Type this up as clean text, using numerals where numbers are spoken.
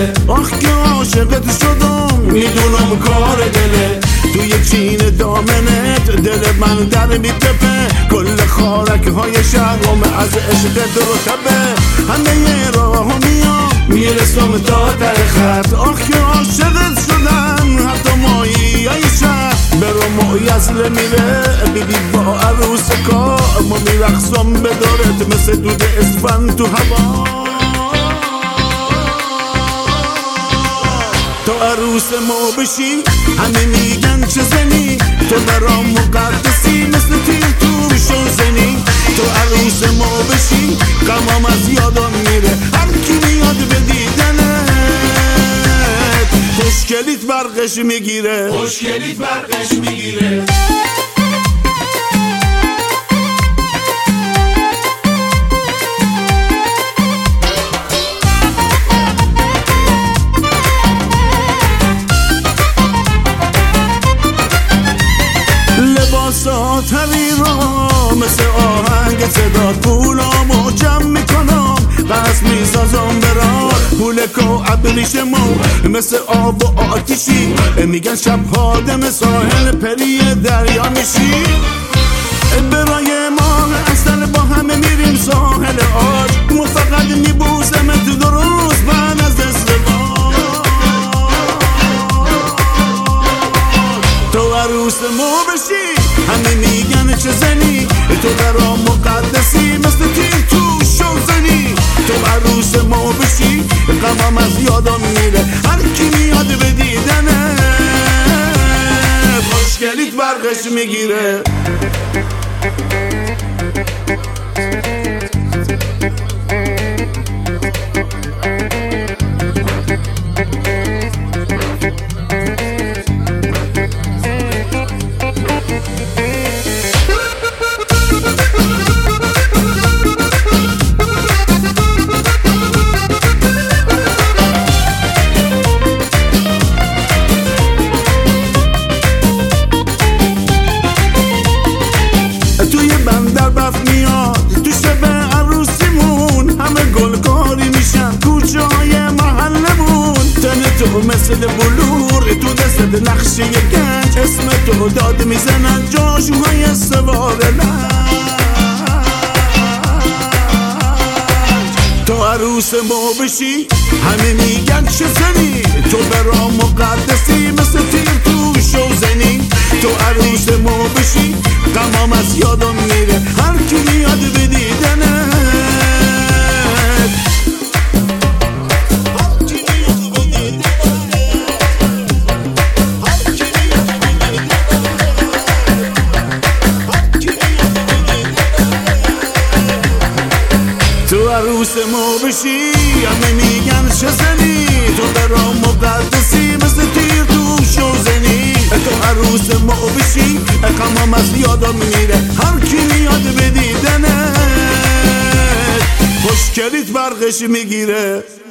دله آخ که عاشقت شدم میدونم کار دله توی چین دامنت دل من در میتپه کل خارک های شهرم از عشقت رتبه همه راه میام میرسم تا ته خط آخ که عاشقت شدن حتی مایی های شهر برو مایزله میره بیدی با عروس کار ما میرخصم به دارت مثل دود اسفن تو هوا تو عروس ما بشی همه میگن چه زنی تو برام مقدسی مثل تیر تو شوزنی تو عروس ما بشی غمام از یادم میره هر کی میاد به دیدنت خوشگلیت برقش میگیره خوشگلیت برقش میگیره لباسات را مثل آهنگ صدات پولامو جمع میکنم قصد میسازم برام پول کو ابریشمو مثل آب و آتیشی میگن شب خادم ساحل پری دریا میشی برای ما اصل با همه میریم ساحل آج ما فقط میبوسمت دو روز بعد از ازدواج تو عروس ما بشی همه میگن چه زنی تو برام مقدسی مثل تیر تو شوزنی تو عروس ما بشی غمام از یادم میره هر کی میاد به دیدنه خوشگلیت برقش میگیره توی بندر بف میاد تو شب عروسیمون همه گلکاری میشن کوچه های محلمون تن تو مثل بلور تو دست نقشه گنج اسم تو داد میزنن جاشوهای سوار لنج تو عروس ما بشی همه میگن چه زنی تو برام مقدسی مثل تیر تو شوزنی تو عروس ما بشی غمام از یادم میره هر کی میاد به دیدنت تو عروس ما بشی همه میگن چه زنی تو برام مقدسی مثل تیر تو شوزنی تو عروس ما بشی غمام از یادم میره هر کی میاد به دیدنت خوشگلیت برقش میگیره